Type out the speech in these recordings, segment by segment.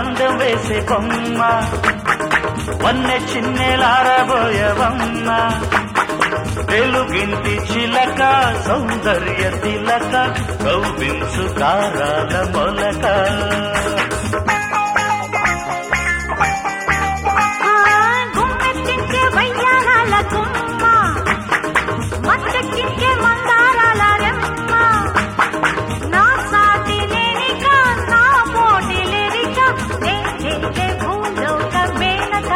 పందెం వేసే కొమ్మ వన్నె చిన్నెలారబోయవమ్మ వెలుగింటి చిలక సౌందర్య తిలక కౌవించు కారాల మొలక గుమ్మెత్తించే వయ్యారాల కొమ్మ మత్తెక్కించే మందారాల రెమ్మ నా సాటి లేనిక నా పోటీ లేనిక నేనే భూలోక మేనక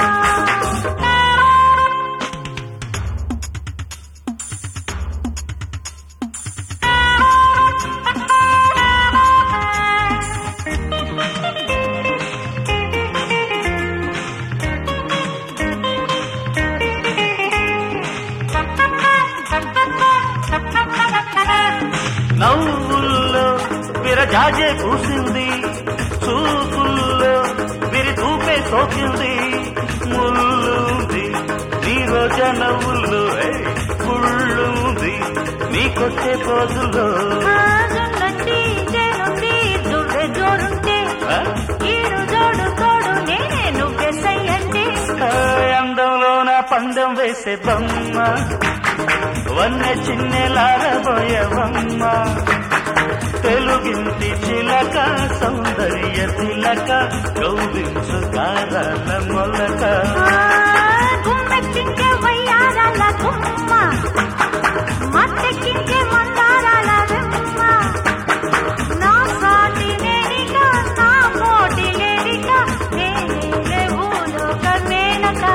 నవ్వుల్లో విరజాజే పూసింది చూపుల్లో విరి చూపే సోకింది ముల్లుంది నీ రోజా నవ్వుల్లో కుళ్ళుంది నీ కొట్టే పోజుల్లో జొన్నంటి జేనుంది జోడే జోడుంటే ఈడు జోడు తోడు నేనే నువ్వే సయ్యంటే అందంలోన పందెం వేసే బొమ్మ వన్నె చిన్నెలారబోయవమ్మ తెలుగింటి చిలక సౌందర్య తిలక కౌవించు కారాల మొలక గుమ్మెత్తించే వయ్యారాల కొమ్మ మత్తెక్కించే మందారాల రెమ్మ నా సాటి లేనిక నా పోటీ లేనిక నేనే భూలోక మేనక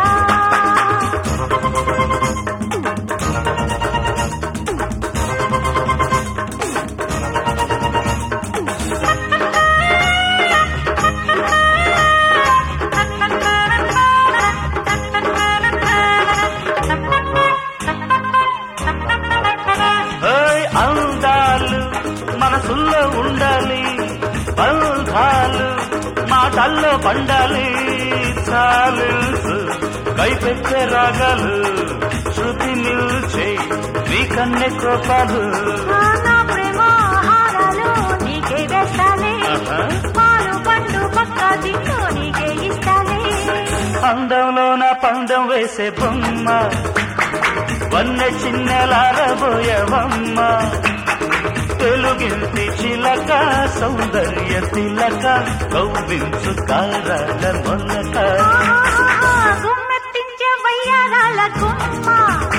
అందాలు మనసుల్లో ఉండాలి బంధాలు మాటల్లో పండాలి చాలుసు కైపెచ్చే రాగాలు శృతి నిల్చే నీ కన్నె కోపాలు నా ప్రేమ హారాలు నీకే వేస్తాలే పాలు పండు పక్క దిక్కు నీకే ఇస్తాలే అందంలోన పందెం వేసే బొమ్మ వన్నె చిన్నెలారబోయవమ్మ తెలుగింటి చిలక సౌందర్య తిలక కౌవించు కారాల మొలక గుమ్మెత్తించే వయ్యారాల కొమ్మ